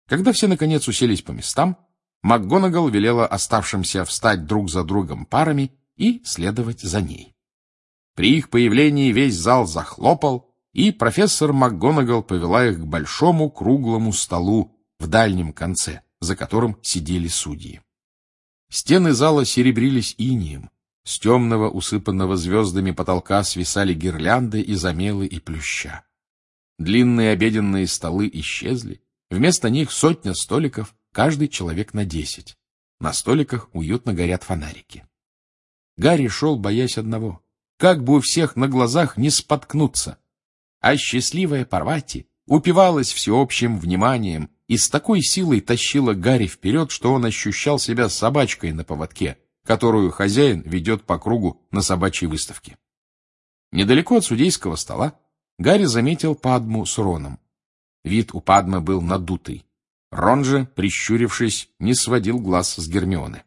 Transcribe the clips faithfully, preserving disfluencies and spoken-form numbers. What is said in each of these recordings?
Когда все, наконец, уселись по местам, МакГонагал велела оставшимся встать друг за другом парами и следовать за ней. При их появлении весь зал захлопал, и профессор МакГонагал повела их к большому круглому столу в дальнем конце, за которым сидели судьи. Стены зала серебрились инеем, с темного, усыпанного звездами потолка свисали гирлянды из омелы и плюща. Длинные обеденные столы исчезли, вместо них сотня столиков, каждый человек на десять. На столиках уютно горят фонарики. Гарри шел, боясь одного, как бы у всех на глазах не споткнуться. А счастливая Парвати упивалась всеобщим вниманием и с такой силой тащила Гарри вперед, что он ощущал себя собачкой на поводке, которую хозяин ведет по кругу на собачьей выставке. Недалеко от судейского стола Гарри заметил Падму с Роном. Вид у Падмы был надутый. Рон же, прищурившись, не сводил глаз с Гермионы.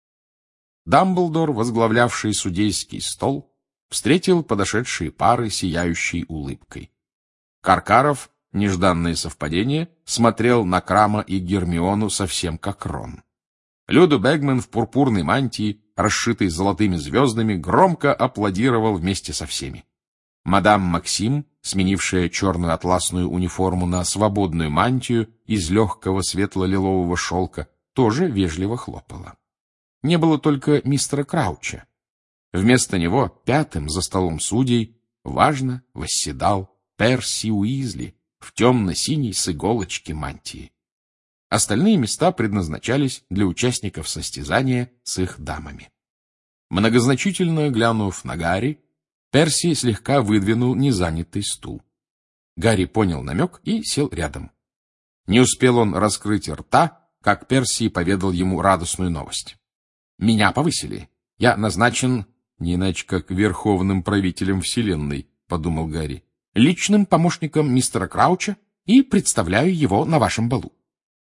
Дамблдор, возглавлявший судейский стол, встретил подошедшие пары сияющей улыбкой. Каркаров, нежданное совпадение, смотрел на Крама и Гермиону совсем как Рон. Люду Бэгман в пурпурной мантии, расшитой золотыми звездами, громко аплодировал вместе со всеми. Мадам Максим, сменившая черную атласную униформу на свободную мантию из легкого светло-лилового шелка, тоже вежливо хлопала. Не было только мистера Крауча. Вместо него пятым за столом судей важно восседал Перси Уизли в темно-синей с иголочки мантии. Остальные места предназначались для участников состязания с их дамами. Многозначительно глянув на Гарри, Перси слегка выдвинул незанятый стул. Гарри понял намек и сел рядом. Не успел он раскрыть рта, как Перси поведал ему радостную новость. «Меня повысили. Я назначен, не иначе как верховным правителем вселенной», — подумал Гарри, «личным помощником мистера Крауча и представляю его на вашем балу».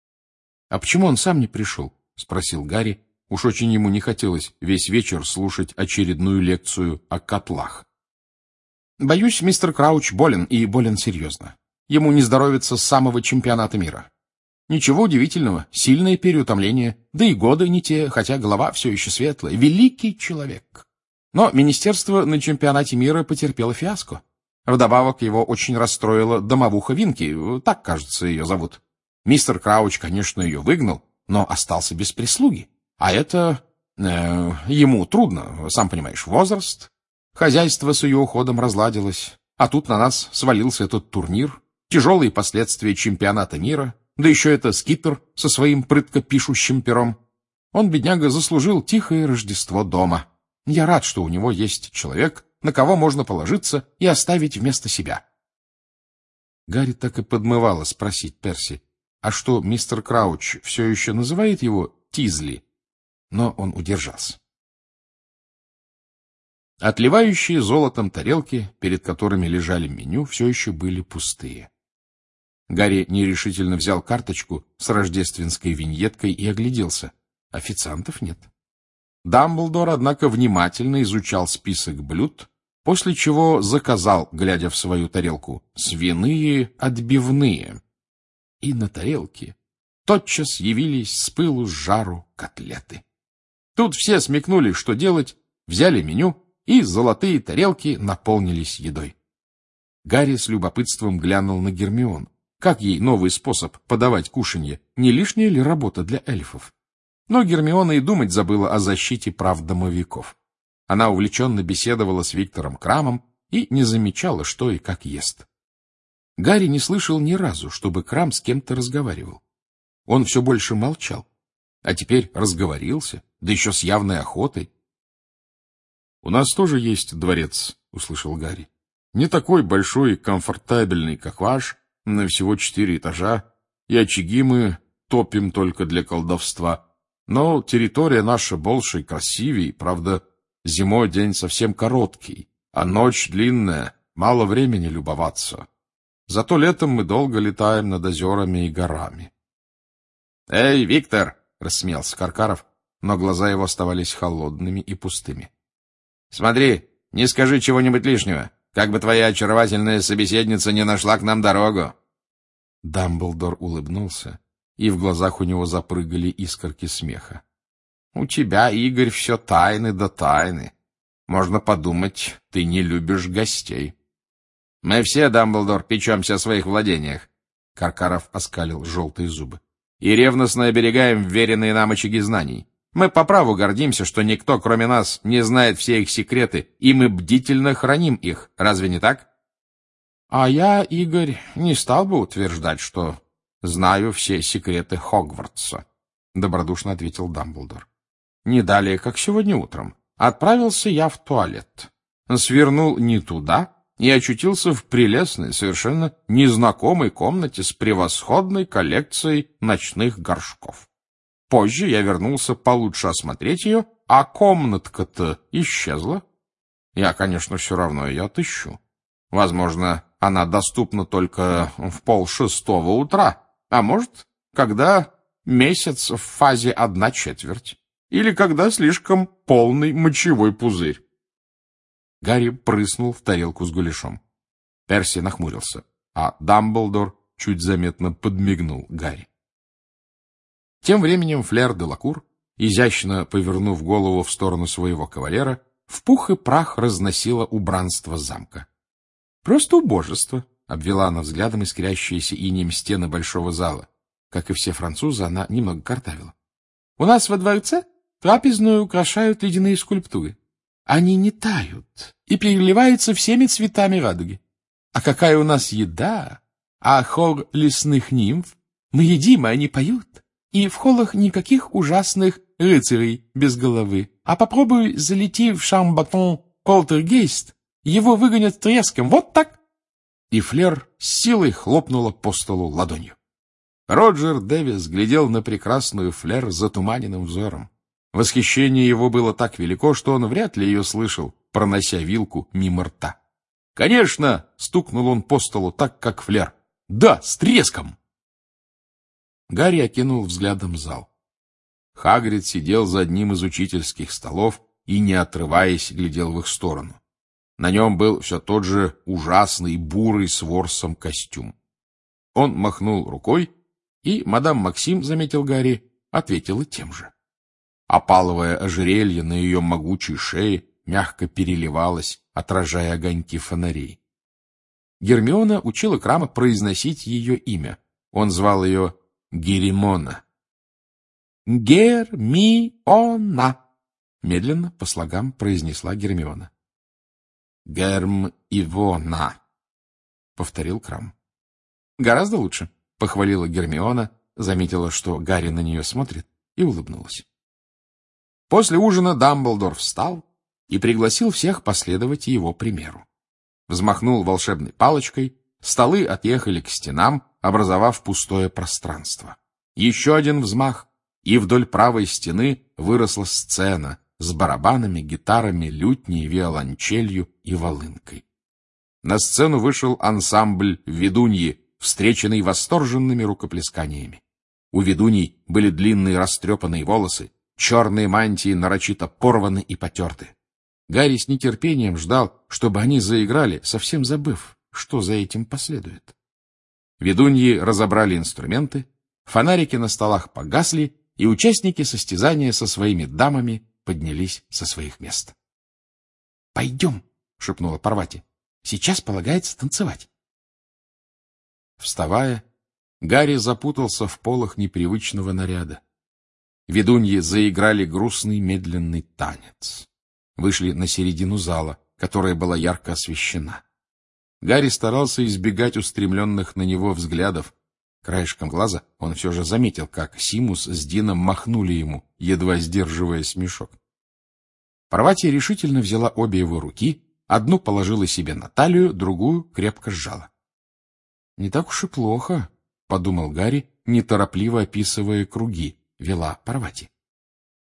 «А почему он сам не пришел?» — спросил Гарри. Уж очень ему не хотелось весь вечер слушать очередную лекцию о котлах. «Боюсь, мистер Крауч болен, и болен серьезно. Ему не здоровится с самого чемпионата мира. Ничего удивительного, сильное переутомление, да и годы не те, хотя голова все еще светлая. Великий человек. Но министерство на чемпионате мира потерпело фиаско. Вдобавок его очень расстроила домовуха Винки, так, кажется, ее зовут. Мистер Крауч, конечно, ее выгнал, но остался без прислуги. А это... Э, ему трудно, сам понимаешь, возраст. Хозяйство с ее уходом разладилось, а тут на нас свалился этот турнир, тяжелые последствия чемпионата мира, да еще это скипер со своим прытко пишущим пером. Он, бедняга, заслужил тихое Рождество дома. Я рад, что у него есть человек, на кого можно положиться и оставить вместо себя». Гарри так и подмывало спросить Перси, а что, мистер Крауч все еще называет его Тизли? Но он удержался. Отливающие золотом тарелки, перед которыми лежали меню, все еще были пустые. Гарри нерешительно взял карточку с рождественской виньеткой и огляделся. Официантов нет. Дамблдор, однако, внимательно изучал список блюд, после чего заказал, глядя в свою тарелку, свиные отбивные. И на тарелке тотчас явились с пылу с жару котлеты. Тут все смекнули, что делать, взяли меню, и золотые тарелки наполнились едой. Гарри с любопытством глянул на Гермиону. Как ей новый способ подавать кушанье? Не лишняя ли работа для эльфов? Но Гермиона и думать забыла о защите прав домовиков. Она увлеченно беседовала с Виктором Крамом и не замечала, что и как ест. Гарри не слышал ни разу, чтобы Крам с кем-то разговаривал. Он все больше молчал, а теперь разговорился, да еще с явной охотой. — У нас тоже есть дворец, — услышал Гарри. — Не такой большой и комфортабельный, как ваш, на всего четыре этажа, и очаги мы топим только для колдовства. Но территория наша больше и красивее, правда, зимой день совсем короткий, а ночь длинная, мало времени любоваться. Зато летом мы долго летаем над озерами и горами. — Эй, Виктор! — рассмеялся Каркаров, но глаза его оставались холодными и пустыми. — Смотри, не скажи чего-нибудь лишнего, как бы твоя очаровательная собеседница не нашла к нам дорогу. Дамблдор улыбнулся и в глазах у него запрыгали искорки смеха. — У тебя, Игорь, все тайны да тайны. Можно подумать, ты не любишь гостей. — Мы все, Дамблдор, печемся о своих владениях, — Каркаров оскалил желтые зубы, — и ревностно оберегаем вверенные нам очаги знаний. Мы по праву гордимся, что никто, кроме нас, не знает все их секреты, и мы бдительно храним их. Разве не так? — А я, Игорь, не стал бы утверждать, что знаю все секреты Хогвартса, — добродушно ответил Дамблдор. — Не далее, как сегодня утром, отправился я в туалет, свернул не туда и очутился в прелестной, совершенно незнакомой комнате с превосходной коллекцией ночных горшков. Позже я вернулся получше осмотреть ее, а комнатка-то исчезла. Я, конечно, все равно ее отыщу. Возможно, она доступна только в полшестого утра, а может, когда месяц в фазе одна четверть, или когда слишком полный мочевой пузырь. Гарри прыснул в тарелку с гуляшом. Перси нахмурился, а Дамблдор чуть заметно подмигнул Гарри. Тем временем Флер де Лакур, изящно повернув голову в сторону своего кавалера, в пух и прах разносила убранство замка. — Просто убожество, — обвела она взглядом искрящиеся инеем стены большого зала. Как и все французы, она немного картавила. — У нас во дворце трапезную украшают ледяные скульптуры. Они не тают и переливаются всеми цветами радуги. А какая у нас еда! А хор лесных нимф! Мы едим, а они поют. И в холлах никаких ужасных рыцарей без головы. А попробуй залети в Шамбатон Полтергейст, его выгонят треском. Вот так!» И Флер с силой хлопнула по столу ладонью. Роджер Дэвис глядел на прекрасную Флер затуманенным взором. Восхищение его было так велико, что он вряд ли ее слышал, пронося вилку мимо рта. «Конечно!» — стукнул он по столу так, как Флер. «Да, с треском!» Гарри окинул взглядом зал. Хагрид сидел за одним из учительских столов и, не отрываясь, глядел в их сторону. На нем был все тот же ужасный бурый с ворсом костюм. Он махнул рукой, и мадам Максим, заметил Гарри, ответила тем же. Опаловое ожерелье на ее могучей шее мягко переливалось, отражая огоньки фонарей. Гермиона учила Крама произносить ее имя. Он звал ее Геримона. «Гермиона», — медленно по слогам произнесла Гермиона. «Герм-Ивона», — повторил Крам. «Гораздо лучше», — похвалила Гермиона, заметила, что Гарри на нее смотрит, и улыбнулась. После ужина Дамблдор встал и пригласил всех последовать его примеру. Взмахнул волшебной палочкой, столы отъехали к стенам, образовав пустое пространство. Еще один взмах, и вдоль правой стены выросла сцена с барабанами, гитарами, лютней, виолончелью и волынкой. На сцену вышел ансамбль ведуньи, встреченный восторженными рукоплесканиями. У ведуней были длинные растрепанные волосы, черные мантии нарочито порваны и потерты. Гарри с нетерпением ждал, чтобы они заиграли, совсем забыв, что за этим последует. Ведуньи разобрали инструменты, фонарики на столах погасли, и участники состязания со своими дамами поднялись со своих мест. — Пойдем, — шепнула Парвати. — Сейчас полагается танцевать. Вставая, Гарри запутался в полах непривычного наряда. Ведуньи заиграли грустный медленный танец. Вышли на середину зала, которая была ярко освещена. Гарри старался избегать устремленных на него взглядов. Краешком глаза он все же заметил, как Симус с Дином махнули ему, едва сдерживая смешок. Парвати решительно взяла обе его руки, одну положила себе на талию, другую крепко сжала. — Не так уж и плохо, — подумал Гарри, неторопливо описывая круги, вела Парвати.